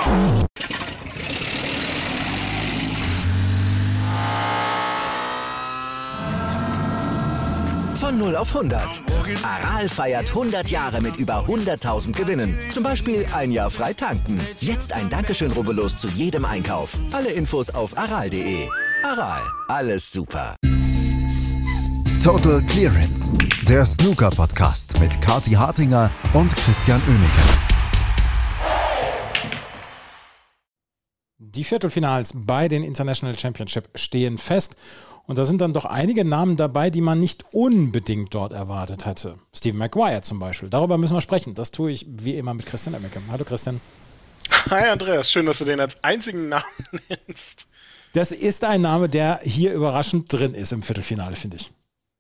Von 0 auf 100. Aral feiert 100 Jahre mit über 100.000 Gewinnen. Zum Beispiel ein Jahr frei tanken. Jetzt ein Dankeschön, rubbellos zu jedem Einkauf. Alle Infos auf aral.de. Aral, alles super. Total Clearance, der Snooker-Podcast mit Kathi Hartinger und Christian Oemeke. Die Viertelfinals bei den International Championship stehen fest. Und da sind dann doch einige Namen dabei, die man nicht unbedingt dort erwartet hatte. Stephen Maguire zum Beispiel. Darüber müssen wir sprechen. Das tue ich wie immer mit Christian Oemeke. Hallo Christian. Hi Andreas, schön, dass du den als einzigen Namen nennst. Das ist ein Name, der hier überraschend drin ist im Viertelfinale, finde ich.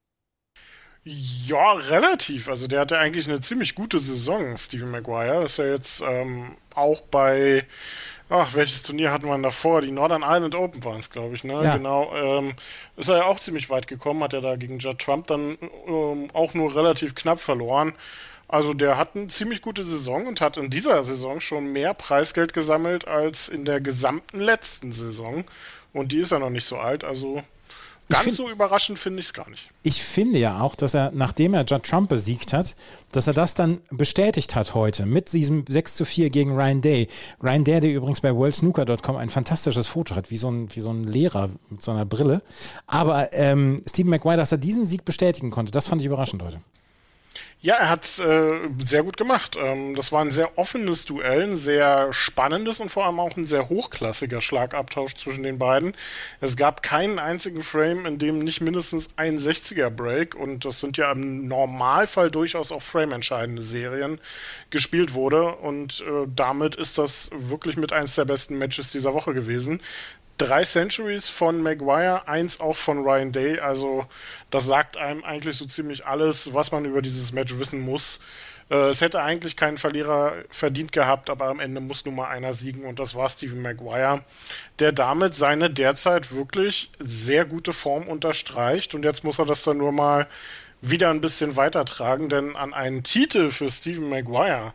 Ja, relativ. Also der hatte eigentlich eine ziemlich gute Saison, Stephen Maguire. Ist ja jetzt auch bei... welches Turnier hatten wir denn davor? Die Northern Ireland Open waren es, glaube ich, ne? Ja. Genau. Ist er ja auch ziemlich weit gekommen, hat er da gegen Judd Trump dann auch nur relativ knapp verloren. Also der hat eine ziemlich gute Saison und hat in dieser Saison schon mehr Preisgeld gesammelt als in der gesamten letzten Saison. Und die ist ja noch nicht so alt, also... so überraschend finde ich es gar nicht. Ich finde ja auch, dass er, nachdem er Judd Trump besiegt hat, dass er das dann bestätigt hat heute mit diesem 6:4 gegen Ryan Day. Ryan Day, der übrigens bei worldsnooker.com ein fantastisches Foto hat, wie so ein Lehrer mit so einer Brille. Aber Stephen Maguire, dass er diesen Sieg bestätigen konnte, das fand ich überraschend heute. Ja, er hat es sehr gut gemacht. Das war ein sehr offenes Duell, ein sehr spannendes und vor allem auch ein sehr hochklassiger Schlagabtausch zwischen den beiden. Es gab keinen einzigen Frame, in dem nicht mindestens ein 60er-Break, und das sind ja im Normalfall durchaus auch frame-entscheidende Serien, gespielt wurde. Und damit ist das wirklich mit eins der besten Matches dieser Woche gewesen. 3 Centuries von Maguire, 1 auch von Ryan Day, also das sagt einem eigentlich so ziemlich alles, was man über dieses Match wissen muss. Es hätte eigentlich keinen Verlierer verdient gehabt, aber am Ende muss nur mal einer siegen und das war Stephen Maguire, der damit seine derzeit wirklich sehr gute Form unterstreicht und jetzt muss er das dann nur mal wieder ein bisschen weitertragen, denn an einen Titel für Stephen Maguire,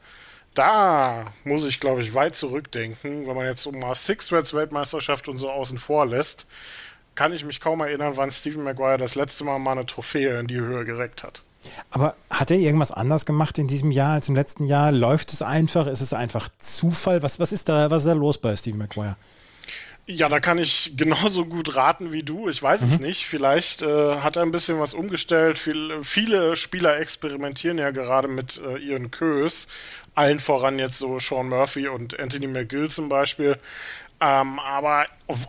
da muss ich, glaube ich, weit zurückdenken. Wenn man jetzt so mal Six-Threads-Weltmeisterschaft und so außen vor lässt, kann ich mich kaum erinnern, wann Stephen Maguire das letzte Mal eine Trophäe in die Höhe gereckt hat. Aber hat er irgendwas anders gemacht in diesem Jahr als im letzten Jahr? Läuft es einfach? Ist es einfach Zufall? Was ist da los bei Stephen Maguire? Ja, da kann ich genauso gut raten wie du. Ich weiß es nicht. Vielleicht hat er ein bisschen was umgestellt. Viele Spieler experimentieren ja gerade mit ihren Queues. Allen voran jetzt so Sean Murphy und Anthony McGill zum Beispiel. Aber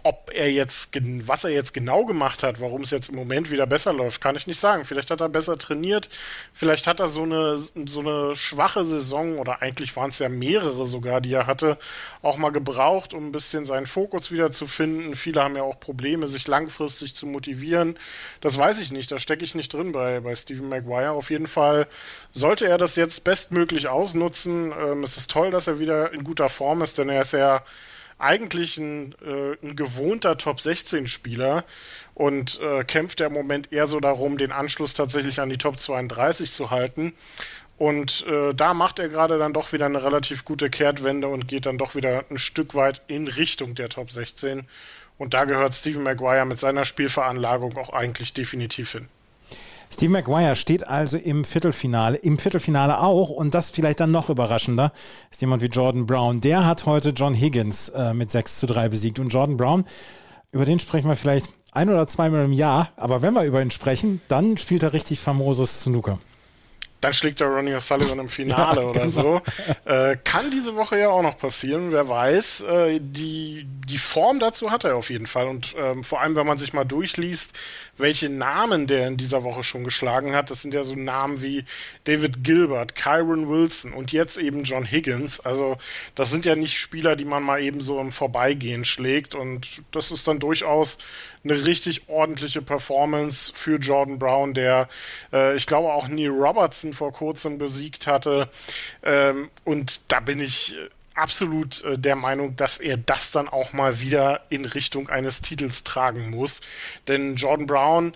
was er jetzt genau gemacht hat, warum es jetzt im Moment wieder besser läuft, kann ich nicht sagen. Vielleicht hat er besser trainiert, vielleicht hat er so eine schwache Saison, oder eigentlich waren es ja mehrere sogar, die er hatte, auch mal gebraucht, um ein bisschen seinen Fokus wieder zu finden. Viele haben ja auch Probleme, sich langfristig zu motivieren. Das weiß ich nicht, da stecke ich nicht drin bei Stephen Maguire. Auf jeden Fall sollte er das jetzt bestmöglich ausnutzen. Es ist toll, dass er wieder in guter Form ist, denn er ist ja eigentlich ein gewohnter Top-16-Spieler und kämpft ja im Moment eher so darum, den Anschluss tatsächlich an die Top 32 zu halten. Und da macht er gerade dann doch wieder eine relativ gute Kehrtwende und geht dann doch wieder ein Stück weit in Richtung der Top 16. Und da gehört Stephen Maguire mit seiner Spielveranlagung auch eigentlich definitiv hin. Steve Maguire steht also im Viertelfinale auch, und das vielleicht dann noch überraschender, ist jemand wie Jordan Brown. Der hat heute John Higgins mit 6:3 besiegt. Und Jordan Brown, über den sprechen wir vielleicht 1 oder 2 Mal im Jahr, aber wenn wir über ihn sprechen, dann spielt er richtig famoses Snooker. Dann schlägt er Ronnie O'Sullivan im Finale ja, oder genau. so. Kann diese Woche ja auch noch passieren, wer weiß. Die Form dazu hat er auf jeden Fall. Und vor allem, wenn man sich mal durchliest, welche Namen der in dieser Woche schon geschlagen hat. Das sind ja so Namen wie David Gilbert, Kyron Wilson und jetzt eben John Higgins. Also das sind ja nicht Spieler, die man mal eben so im Vorbeigehen schlägt. Und das ist dann durchaus eine richtig ordentliche Performance für Jordan Brown, der, ich glaube, auch Neil Robertson vor kurzem besiegt hatte. Und da bin ich absolut der Meinung, dass er das dann auch mal wieder in Richtung eines Titels tragen muss. Denn Jordan Brown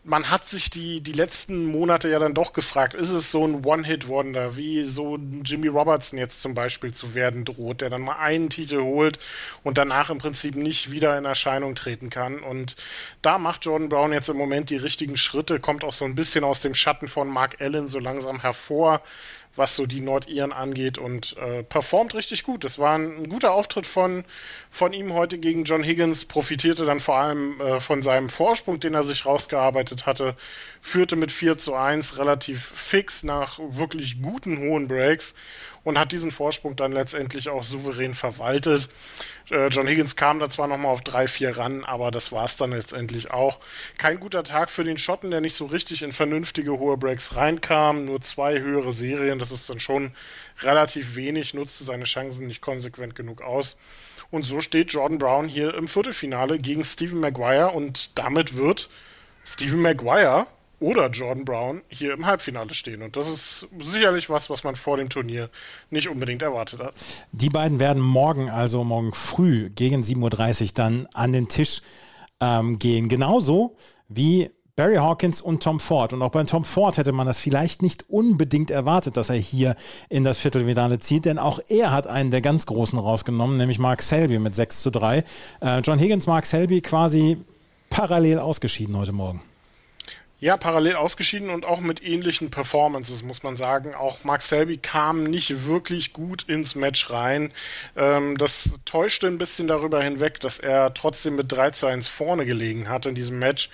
man hat sich die letzten Monate ja dann doch gefragt, ist es so ein One-Hit-Wonder, wie so ein Jimmy Robertson jetzt zum Beispiel zu werden droht, der dann mal einen Titel holt und danach im Prinzip nicht wieder in Erscheinung treten kann. Und da macht Jordan Brown jetzt im Moment die richtigen Schritte, kommt auch so ein bisschen aus dem Schatten von Mark Allen so langsam hervor, was so die Nordiren angeht, und performt richtig gut. Das war ein guter Auftritt von ihm heute gegen John Higgins, profitierte dann vor allem von seinem Vorsprung, den er sich rausgearbeitet hatte, führte mit 4:1 relativ fix nach wirklich guten hohen Breaks und hat diesen Vorsprung dann letztendlich auch souverän verwaltet. John Higgins kam da zwar nochmal auf 3-4 ran, aber das war es dann letztendlich auch. Kein guter Tag für den Schotten, der nicht so richtig in vernünftige hohe Breaks reinkam. Nur 2 höhere Serien, das ist dann schon relativ wenig, nutzte seine Chancen nicht konsequent genug aus. Und so steht Jordan Brown hier im Viertelfinale gegen Stephen Maguire, und damit wird Stephen Maguire oder Jordan Brown hier im Halbfinale stehen. Und das ist sicherlich was man vor dem Turnier nicht unbedingt erwartet hat. Die beiden werden morgen früh gegen 7:30 Uhr dann an den Tisch gehen. Genauso wie Barry Hawkins und Tom Ford. Und auch bei Tom Ford hätte man das vielleicht nicht unbedingt erwartet, dass er hier in das Viertelfinale zieht, denn auch er hat einen der ganz Großen rausgenommen, nämlich Mark Selby mit 6:3. John Higgins, Mark Selby quasi parallel ausgeschieden heute Morgen. Ja, parallel ausgeschieden und auch mit ähnlichen Performances, muss man sagen. Auch Mark Selby kam nicht wirklich gut ins Match rein. Das täuschte ein bisschen darüber hinweg, dass er trotzdem mit 3:1 vorne gelegen hat in diesem Match.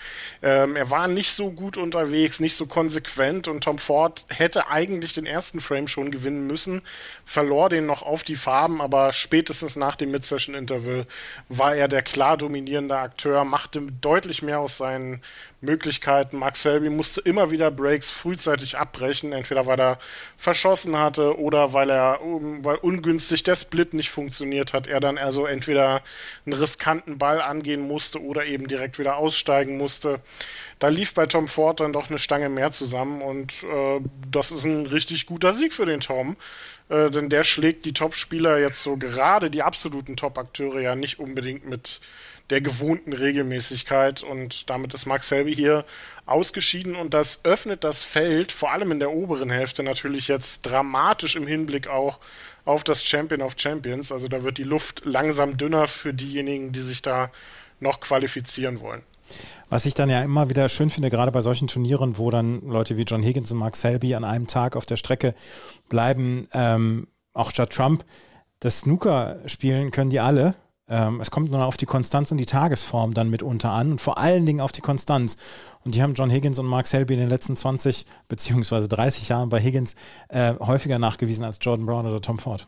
Er war nicht so gut unterwegs, nicht so konsequent, und Tom Ford hätte eigentlich den ersten Frame schon gewinnen müssen, verlor den noch auf die Farben, aber spätestens nach dem Mid-Session-Interval war er der klar dominierende Akteur, machte deutlich mehr aus seinen Möglichkeiten. Mark Selby musste immer wieder Breaks frühzeitig abbrechen, entweder weil er verschossen hatte oder weil ungünstig der Split nicht funktioniert hat, er dann also entweder einen riskanten Ball angehen musste oder eben direkt wieder aussteigen musste. Da lief bei Tom Ford dann doch eine Stange mehr zusammen, und das ist ein richtig guter Sieg für den Tom, denn der schlägt die Top-Spieler jetzt so, gerade die absoluten Top-Akteure, ja nicht unbedingt mit der gewohnten Regelmäßigkeit, und damit ist Mark Selby hier ausgeschieden, und das öffnet das Feld, vor allem in der oberen Hälfte natürlich jetzt dramatisch im Hinblick auch auf das Champion of Champions. Also da wird die Luft langsam dünner für diejenigen, die sich da noch qualifizieren wollen. Was ich dann ja immer wieder schön finde, gerade bei solchen Turnieren, wo dann Leute wie John Higgins und Mark Selby an einem Tag auf der Strecke bleiben, auch Judd Trump, das Snooker spielen können die alle. Es kommt nur auf die Konstanz und die Tagesform dann mitunter an, und vor allen Dingen auf die Konstanz. Und die haben John Higgins und Mark Selby in den letzten 20 bzw. 30 Jahren bei Higgins häufiger nachgewiesen als Jordan Brown oder Tom Ford.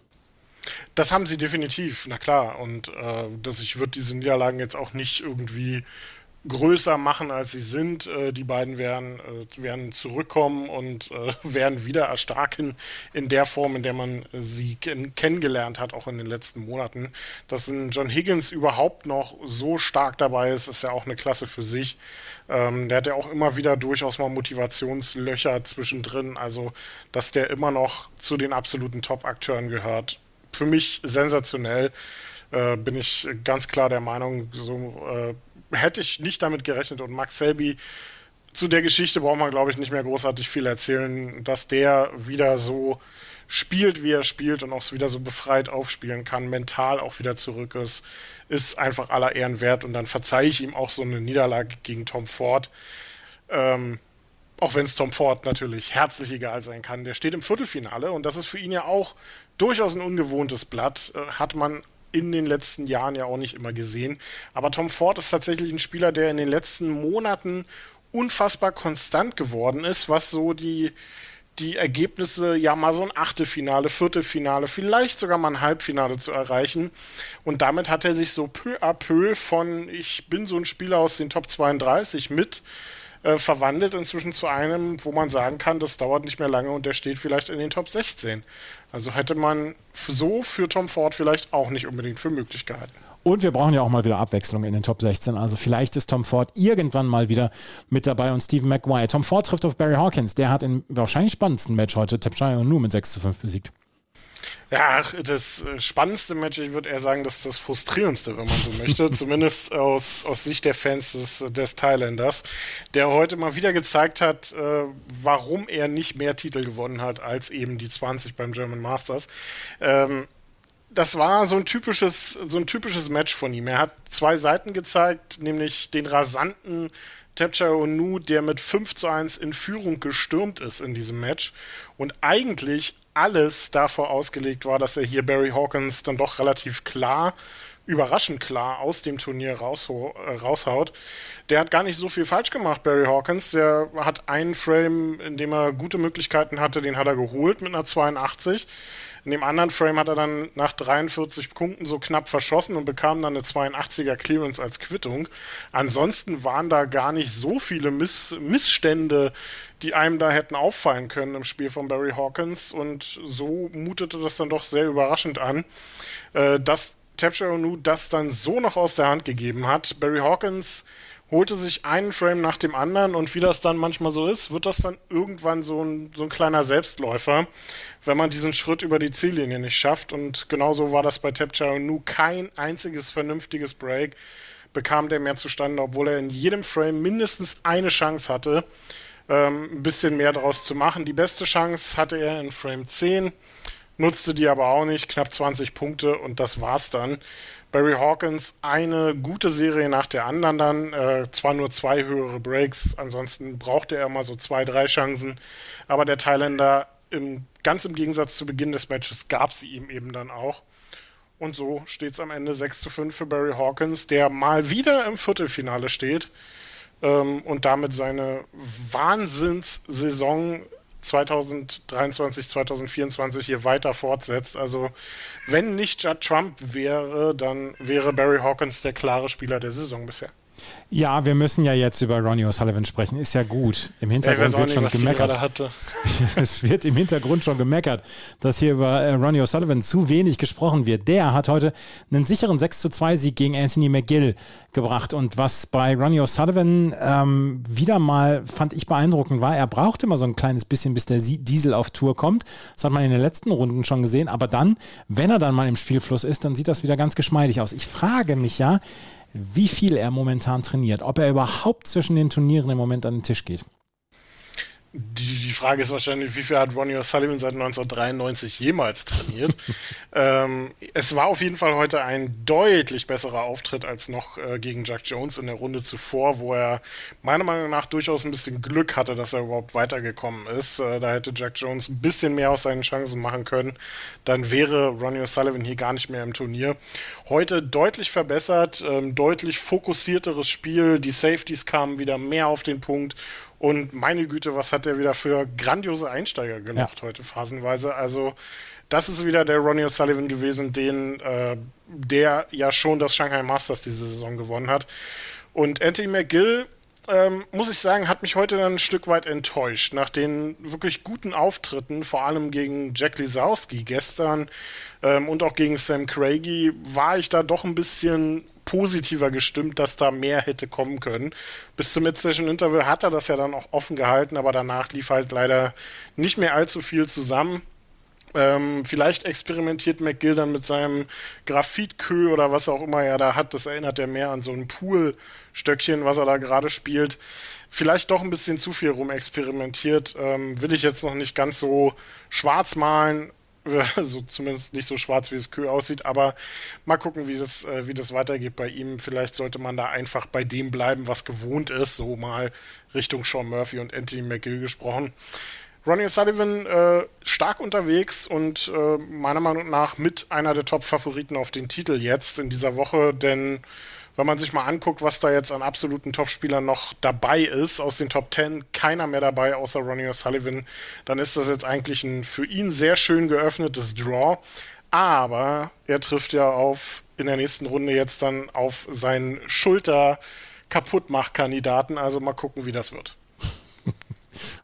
Das haben sie definitiv, na klar. Und ich würde diese Niederlagen jetzt auch nicht irgendwie größer machen, als sie sind. Die beiden werden zurückkommen und werden wieder erstarken in der Form, in der man sie kennengelernt hat, auch in den letzten Monaten. Dass ein John Higgins überhaupt noch so stark dabei ist, ist ja auch eine Klasse für sich. Der hat ja auch immer wieder durchaus mal Motivationslöcher zwischendrin, also dass der immer noch zu den absoluten Top-Akteuren gehört. Für mich sensationell, bin ich ganz klar der Meinung, so hätte ich nicht damit gerechnet. Und Mark Selby, zu der Geschichte braucht man, glaube ich, nicht mehr großartig viel erzählen, dass der wieder so spielt, wie er spielt, und auch wieder so befreit aufspielen kann, mental auch wieder zurück ist einfach aller Ehren wert. Und dann verzeihe ich ihm auch so eine Niederlage gegen Tom Ford. Auch wenn es Tom Ford natürlich herzlich egal sein kann. Der steht im Viertelfinale, und das ist für ihn ja auch durchaus ein ungewohntes Blatt. Hat man in den letzten Jahren ja auch nicht immer gesehen. Aber Tom Ford ist tatsächlich ein Spieler, der in den letzten Monaten unfassbar konstant geworden ist, was so die Ergebnisse, ja mal so ein Achtelfinale, Viertelfinale, vielleicht sogar mal ein Halbfinale zu erreichen. Und damit hat er sich so peu à peu von, ich bin so ein Spieler aus den Top 32 verwandelt inzwischen zu einem, wo man sagen kann, das dauert nicht mehr lange und der steht vielleicht in den Top 16. Also hätte man so für Tom Ford vielleicht auch nicht unbedingt für möglich gehalten. Und wir brauchen ja auch mal wieder Abwechslung in den Top 16. Also vielleicht ist Tom Ford irgendwann mal wieder mit dabei, und Stephen Maguire. Tom Ford trifft auf Barry Hawkins. Der hat im wahrscheinlich spannendsten Match heute Tapshire Nuo mit 6:5 besiegt. Ja, das spannendste Match, ich würde eher sagen, das ist das frustrierendste, wenn man so möchte, zumindest aus Sicht der Fans des Thailänders, der heute mal wieder gezeigt hat, warum er nicht mehr Titel gewonnen hat als eben die 20 beim German Masters. Das war so ein typisches Match von ihm. Er hat zwei Seiten gezeigt, nämlich den rasanten Tapcharoenu, der mit 5:1 in Führung gestürmt ist in diesem Match und eigentlich alles davor ausgelegt war, dass er hier Barry Hawkins dann doch relativ klar, überraschend klar aus dem Turnier raushaut. Der hat gar nicht so viel falsch gemacht, Barry Hawkins. Der hat einen Frame, in dem er gute Möglichkeiten hatte, den hat er geholt mit einer 82. In dem anderen Frame hat er dann nach 43 Punkten so knapp verschossen und bekam dann eine 82er Clearance als Quittung. Ansonsten waren da gar nicht so viele Missstände, die einem da hätten auffallen können im Spiel von Barry Hawkins. Und so mutete das dann doch sehr überraschend an, dass Tapcharoenu das dann so noch aus der Hand gegeben hat. Barry Hawkins holte sich einen Frame nach dem anderen und wie das dann manchmal so ist, wird das dann irgendwann so ein kleiner Selbstläufer, wenn man diesen Schritt über die Ziellinie nicht schafft. Und genauso war das bei Tapcharoenu. Kein einziges vernünftiges Break bekam der mehr zustande, obwohl er in jedem Frame mindestens eine Chance hatte, ein bisschen mehr daraus zu machen. Die beste Chance hatte er in Frame 10, nutzte die aber auch nicht, knapp 20 Punkte und das war's dann. Barry Hawkins eine gute Serie nach der anderen dann, zwar nur 2 höhere Breaks, ansonsten brauchte er immer so 2, 3 Chancen, aber der Thailänder, ganz im Gegensatz zu Beginn des Matches, gab sie ihm eben dann auch. Und so steht es am Ende 6:5 für Barry Hawkins, der mal wieder im Viertelfinale steht und damit seine Wahnsinnssaison 2023, 2024 hier weiter fortsetzt. Also wenn nicht Judd Trump wäre, dann wäre Barry Hawkins der klare Spieler der Saison bisher. Ja, wir müssen ja jetzt über Ronnie O'Sullivan sprechen. Ist ja gut. Im Hintergrund wird schon gemeckert. Es wird im Hintergrund schon gemeckert, dass hier über Ronnie O'Sullivan zu wenig gesprochen wird. Der hat heute einen sicheren 6:2-Sieg gegen Anthony McGill gebracht. Und was bei Ronnie O'Sullivan wieder mal, fand ich beeindruckend war, er braucht immer so ein kleines bisschen, bis der Diesel auf Tour kommt. Das hat man in den letzten Runden schon gesehen. Aber dann, wenn er dann mal im Spielfluss ist, dann sieht das wieder ganz geschmeidig aus. Ich frage mich ja, wie viel er momentan trainiert, ob er überhaupt zwischen den Turnieren im Moment an den Tisch geht. Die Frage ist wahrscheinlich, wie viel hat Ronnie O'Sullivan seit 1993 jemals trainiert? Es war auf jeden Fall heute ein deutlich besserer Auftritt als noch gegen Jack Jones in der Runde zuvor, wo er meiner Meinung nach durchaus ein bisschen Glück hatte, dass er überhaupt weitergekommen ist. Da hätte Jack Jones ein bisschen mehr aus seinen Chancen machen können. Dann wäre Ronnie O'Sullivan hier gar nicht mehr im Turnier. Heute deutlich verbessert, deutlich fokussierteres Spiel. Die Safeties kamen wieder mehr auf den Punkt. Und meine Güte, was hat der wieder für grandiose Einsteiger gemacht heute phasenweise. Also das ist wieder der Ronnie O'Sullivan gewesen, der ja schon das Shanghai Masters diese Saison gewonnen hat. Und Anthony McGill, muss ich sagen, hat mich heute dann ein Stück weit enttäuscht. Nach den wirklich guten Auftritten, vor allem gegen Jack Lisowski gestern und auch gegen Sam Craigie, war ich da doch ein bisschen positiver gestimmt, dass da mehr hätte kommen können. Bis zum Mid-Session-Interval hat er das ja dann auch offen gehalten, aber danach lief halt leider nicht mehr allzu viel zusammen. Vielleicht experimentiert McGill dann mit seinem Graphit-Kö oder was auch immer er da hat. Das erinnert er mehr an so ein Pool-Stöckchen, was er da gerade spielt. Vielleicht doch ein bisschen zu viel rumexperimentiert. Will ich jetzt noch nicht ganz so schwarz malen. Also zumindest nicht so schwarz, wie es Kö aussieht, aber mal gucken, wie das weitergeht bei ihm. Vielleicht sollte man da einfach bei dem bleiben, was gewohnt ist, so mal Richtung Sean Murphy und Anthony McGill gesprochen. Ronnie O'Sullivan stark unterwegs und meiner Meinung nach mit einer der Top-Favoriten auf den Titel jetzt in dieser Woche, denn wenn man sich mal anguckt, was da jetzt an absoluten Topspielern noch dabei ist, aus den Top 10 keiner mehr dabei, außer Ronnie O'Sullivan, dann ist das jetzt eigentlich ein für ihn sehr schön geöffnetes Draw. Aber er trifft ja in der nächsten Runde jetzt dann auf seinen Schulter-Kaputtmach-Kandidaten. Also mal gucken, wie das wird.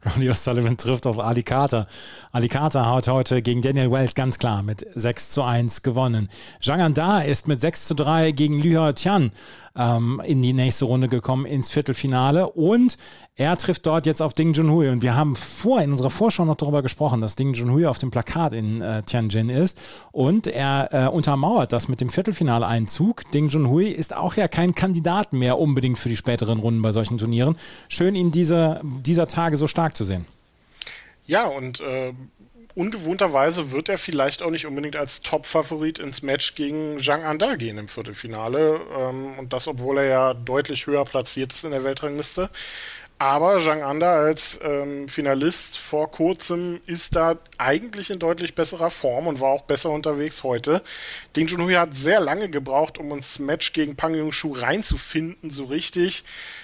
Ronnie O'Sullivan trifft auf Ali Carter. Ali Carter hat heute gegen Daniel Wells ganz klar mit 6-1 gewonnen. Zhang Anda ist mit 6-3 gegen Lü Tian in die nächste Runde gekommen, ins Viertelfinale. Und er trifft dort jetzt auf Ding Junhui. Und wir haben in unserer Vorschau noch darüber gesprochen, dass Ding Junhui auf dem Plakat in Tianjin ist. Und er untermauert das mit dem Viertelfinaleinzug. Ding Junhui ist auch ja kein Kandidat mehr unbedingt für die späteren Runden bei solchen Turnieren. Schön, ihn dieser Tage so stark zu sehen. Ja, und ungewohnterweise wird er vielleicht auch nicht unbedingt als Top-Favorit ins Match gegen Zhang Anda gehen im Viertelfinale. Und das, obwohl er ja deutlich höher platziert ist in der Weltrangliste. Aber Zhang Anda als Finalist vor kurzem ist da eigentlich in deutlich besserer Form und war auch besser unterwegs heute. Ding Junhui hat sehr lange gebraucht, um ins Match gegen Pang Junxu reinzufinden, so richtig.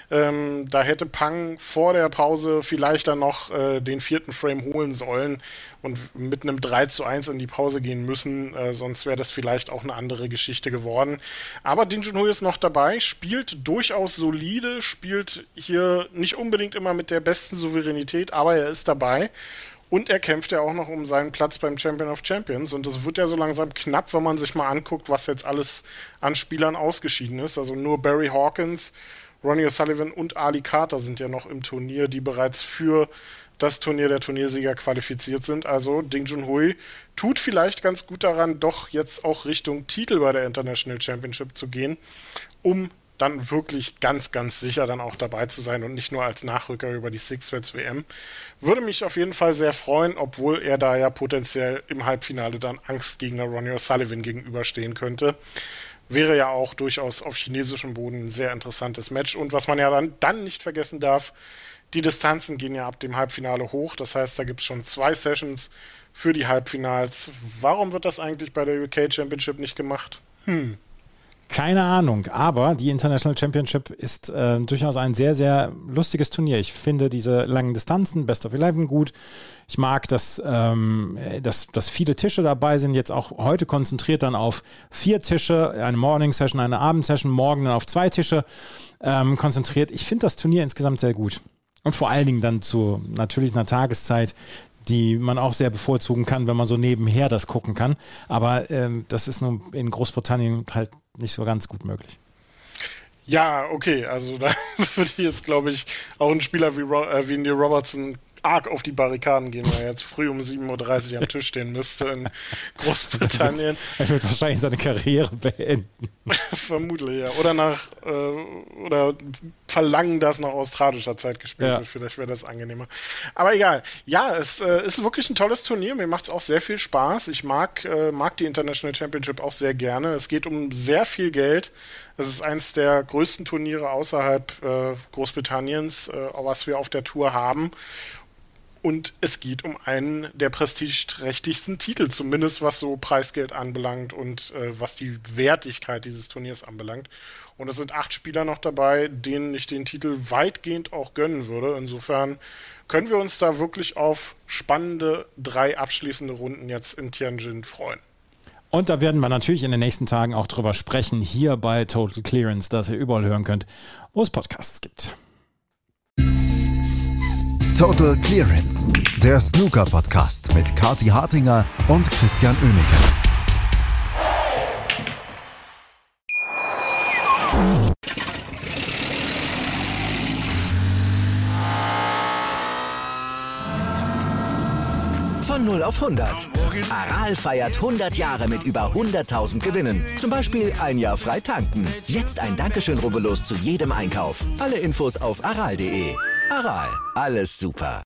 Da hätte Pang vor der Pause vielleicht dann noch den 4. Frame holen sollen und mit einem 3-1 in die Pause gehen müssen, sonst wäre das vielleicht auch eine andere Geschichte geworden. Aber Ding Junhui ist noch dabei, spielt durchaus solide, spielt hier nicht unbedingt immer mit der besten Souveränität, aber er ist dabei. Und er kämpft ja auch noch um seinen Platz beim Champion of Champions. Und das wird ja so langsam knapp, wenn man sich mal anguckt, was jetzt alles an Spielern ausgeschieden ist. Also nur Barry Hawkins, Ronnie O'Sullivan und Ali Carter sind ja noch im Turnier, die bereits für das Turnier der Turniersieger qualifiziert sind. Also Ding Junhui tut vielleicht ganz gut daran, doch jetzt auch Richtung Titel bei der International Championship zu gehen, um dann wirklich ganz, ganz sicher dann auch dabei zu sein und nicht nur als Nachrücker über die Six-Threads WM. Würde mich auf jeden Fall sehr freuen, obwohl er da ja potenziell im Halbfinale dann Angstgegner Ronnie O'Sullivan gegenüberstehen könnte. Wäre ja auch durchaus auf chinesischem Boden ein sehr interessantes Match. Und was man ja dann nicht vergessen darf, die Distanzen gehen ja ab dem Halbfinale hoch. Das heißt, da gibt es schon 2 Sessions für die Halbfinals. Warum wird das eigentlich bei der UK Championship nicht gemacht? Keine Ahnung, aber die International Championship ist durchaus ein sehr, sehr lustiges Turnier. Ich finde diese langen Distanzen, Best of 11 gut. Ich mag, dass viele Tische dabei sind, jetzt auch heute konzentriert dann auf 4 Tische, eine Morning-Session, eine Abendsession, morgen dann auf 2 Tische konzentriert. Ich finde das Turnier insgesamt sehr gut. Und vor allen Dingen dann zu natürlich einer Tageszeit, die man auch sehr bevorzugen kann, wenn man so nebenher das gucken kann. Aber das ist nun in Großbritannien halt nicht so ganz gut möglich. Ja, okay, also da würde ich jetzt, glaube ich, auch ein Spieler wie Neil Robertson arg auf die Barrikaden gehen, weil er jetzt früh um 7.30 Uhr am Tisch stehen müsste in Großbritannien. Er wird wahrscheinlich seine Karriere beenden. Vermutlich, ja. Oder verlangen, dass nach australischer Zeit gespielt wird. Vielleicht wäre das angenehmer. Aber egal. Ja, es ist wirklich ein tolles Turnier. Mir macht es auch sehr viel Spaß. Ich mag die International Championship auch sehr gerne. Es geht um sehr viel Geld. Es ist eines der größten Turniere außerhalb Großbritanniens, was wir auf der Tour haben. Und es geht um einen der prestigeträchtigsten Titel, zumindest was so Preisgeld anbelangt und was die Wertigkeit dieses Turniers anbelangt. Und es sind 8 Spieler noch dabei, denen ich den Titel weitgehend auch gönnen würde. Insofern können wir uns da wirklich auf spannende 3 abschließende Runden jetzt in Tianjin freuen. Und da werden wir natürlich in den nächsten Tagen auch drüber sprechen, hier bei Total Clearance, das ihr überall hören könnt, wo es Podcasts gibt. Total Clearance, der Snooker-Podcast mit Kathi Hartinger und Christian Oemeke. Von 0 auf 100. Aral feiert 100 Jahre mit über 100.000 Gewinnen. Zum Beispiel ein Jahr frei tanken. Jetzt ein Dankeschön, rubbellos zu jedem Einkauf. Alle Infos auf aral.de. Aral, alles super.